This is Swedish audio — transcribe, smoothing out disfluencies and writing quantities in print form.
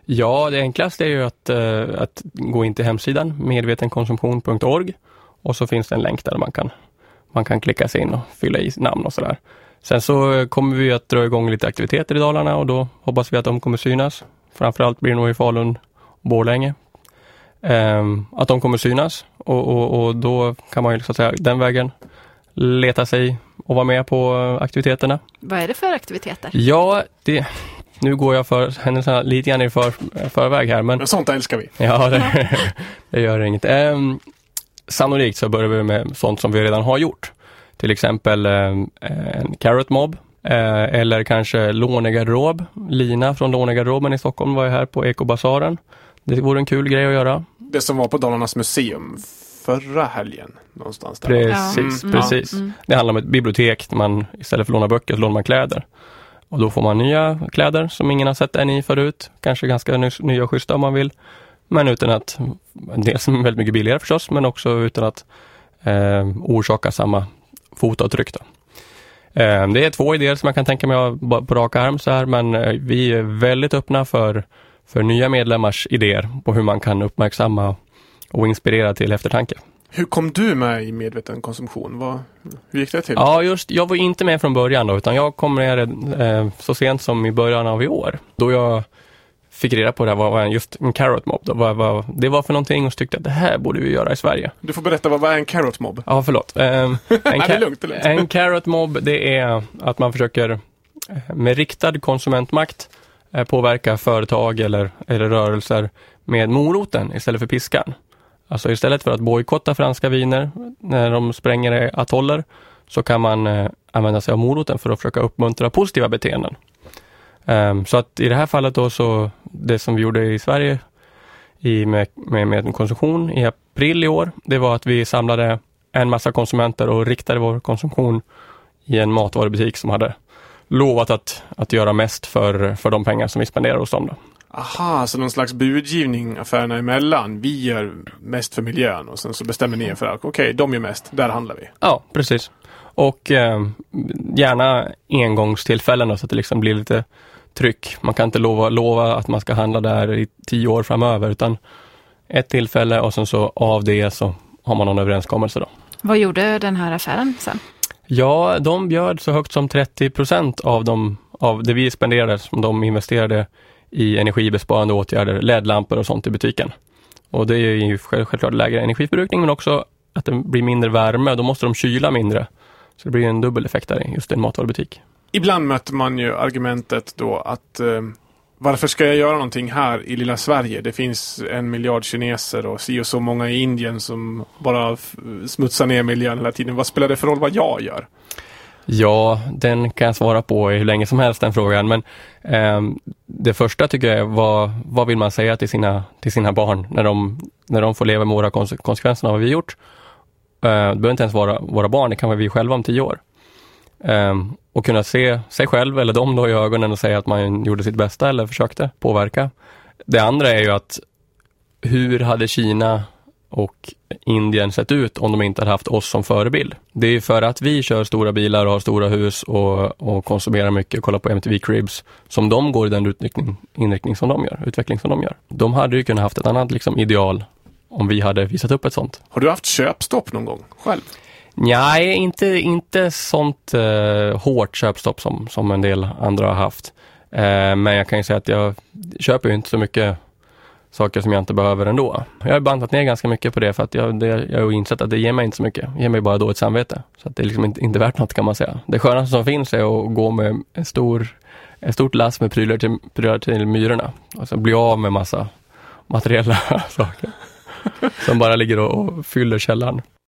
Ja, det enklaste är ju att gå in till hemsidan medvetenkonsumtion.org och så finns det en länk där man kan klicka sig in och fylla i namn och sådär. Sen så kommer vi att dra igång lite aktiviteter i Dalarna och då hoppas vi att de kommer synas. Framförallt blir det nog i Falun och Borlänge. Att de kommer synas och då kan man ju så att säga den vägen leta sig och vara med på aktiviteterna. Vad är det för aktiviteter? Ja, nu går jag för händelserna lite grann i förväg här. Men sånt älskar vi. Ja, det gör inget. Sannolikt så börjar vi med sånt som vi redan har gjort. Till exempel en Carrot Mob eller kanske lånegarderob. Lina från lånegarderoben i Stockholm var ju här på Ekobasaren. Det vore en kul grej att göra. Det som var på Dalarnas museum förra helgen någonstans där. Precis. Det handlar om ett bibliotek där man istället för att låna böcker så lånar man kläder. Och då får man nya kläder som ingen har sett än i förut. Kanske ganska nya och schyssta om man vill. Men utan att, dels väldigt mycket billigare förstås, men också utan att orsaka samma fotavtryck då. Det är 2 idéer som jag kan tänka mig på raka arm så här, men vi är väldigt öppna för nya medlemmars idéer på hur man kan uppmärksamma och inspirera till eftertanke. Hur kom du med i medveten konsumtion? Hur gick det till? Ja, jag var inte med från början då, utan jag kom med så sent som i början av i år. Då jag fick reda på det här var just en Carrot Mob. Det var för någonting och tyckte att det här borde vi göra i Sverige. Du får berätta, vad är en Carrot Mob? Ja, förlåt. Det är lugnt. En Carrot Mob, det är att man försöker med riktad konsumentmakt påverka företag eller rörelser med moroten istället för piskan. Alltså istället för att bojkotta franska viner när de spränger atoller så kan man använda sig av moroten för att försöka uppmuntra positiva beteenden. Så att i det här fallet då så det som vi gjorde i Sverige med konsumtion i april i år, det var att vi samlade en massa konsumenter och riktade vår konsumtion i en matvarubutik som hade lovat att göra mest för de pengar som vi spenderar hos dem då. Aha, så någon slags budgivning affärerna emellan. Vi gör mest för miljön och sen så bestämmer ni för att okej, de gör mest, där handlar vi. Ja, precis. Och gärna engångstillfällen så att det liksom blir lite tryck. Man kan inte lova att man ska handla där i 10 år framöver, utan ett tillfälle och sen så av det så har man någon överenskommelse då. Vad gjorde den här affären sen? Ja, de bjöd så högt som 30% av det vi spenderade som de investerade i energibesparande åtgärder, LED-lampor och sånt i butiken. Och det är ju självklart lägre energiförbrukning, men också att det blir mindre värme. Då måste de kyla mindre. Så det blir en dubbel effekt där i just en matvarubutik. Ibland möter man ju argumentet då att varför ska jag göra någonting här i lilla Sverige? Det finns 1 miljard kineser och så många i Indien som bara smutsar ner miljön hela tiden. Vad spelar det för roll vad jag gör? Ja, den kan jag svara på hur länge som helst den frågan. Men det första tycker jag är vad vill man säga till sina barn när de får leva med våra konsekvenserna av vad vi gjort. Det behöver inte ens vara våra barn, det kan vara vi själva om 10 år. Och kunna se sig själv eller dem då i ögonen och säga att man gjorde sitt bästa eller försökte påverka. Det andra är ju att hur hade Kina och Indien sett ut om de inte hade haft oss som förebild? Det är ju för att vi kör stora bilar och har stora hus och konsumerar mycket och kollar på MTV Cribs som de går i den inriktning som de gör, utveckling som de gör. De hade ju kunnat haft ett annat liksom ideal om vi hade visat upp ett sånt. Har du haft köpstopp någon gång själv? Nej, inte sånt hårt köpstopp som en del andra har haft. Men jag kan ju säga att jag köper ju inte så mycket saker som jag inte behöver ändå. Jag har bantat ner ganska mycket på det för att jag har insett att det ger mig inte så mycket. Det ger mig bara då ett samvete. Så att det är liksom inte värt något kan man säga. Det skönaste som finns är att gå med ett stort lass med prylar till myrorna. Och så bli av med massa materiella saker som bara ligger och fyller källaren.